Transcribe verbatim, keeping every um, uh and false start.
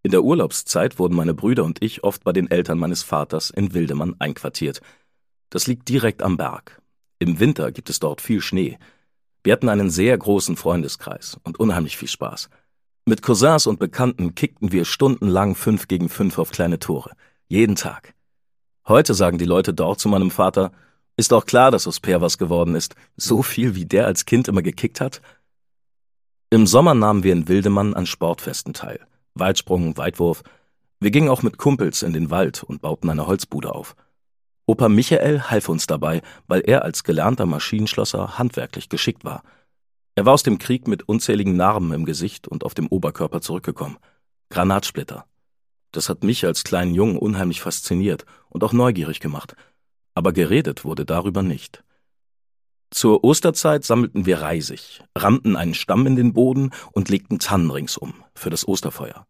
In der Urlaubszeit wurden meine Brüder und ich oft bei den Eltern meines Vaters in Wildemann einquartiert. Das liegt direkt am Berg. Im Winter gibt es dort viel Schnee. Wir hatten einen sehr großen Freundeskreis und unheimlich viel Spaß. Mit Cousins und Bekannten kickten wir stundenlang fünf gegen fünf auf kleine Tore. Jeden Tag. Heute sagen die Leute dort zu meinem Vater: Ist doch klar, dass aus Per was geworden ist. So viel, wie der als Kind immer gekickt hat. Im Sommer nahmen wir in Wildemann an Sportfesten teil. Weitsprung, Weitwurf. Wir gingen auch mit Kumpels in den Wald und bauten eine Holzbude auf. Opa Michael half uns dabei, weil er als gelernter Maschinenschlosser handwerklich geschickt war. Er war aus dem Krieg mit unzähligen Narben im Gesicht und auf dem Oberkörper zurückgekommen. Granatsplitter. Das hat mich als kleinen Jungen unheimlich fasziniert und auch neugierig gemacht. Aber geredet wurde darüber nicht. Zur Osterzeit sammelten wir Reisig, rammten einen Stamm in den Boden und legten Tannen ringsum für das Osterfeuer.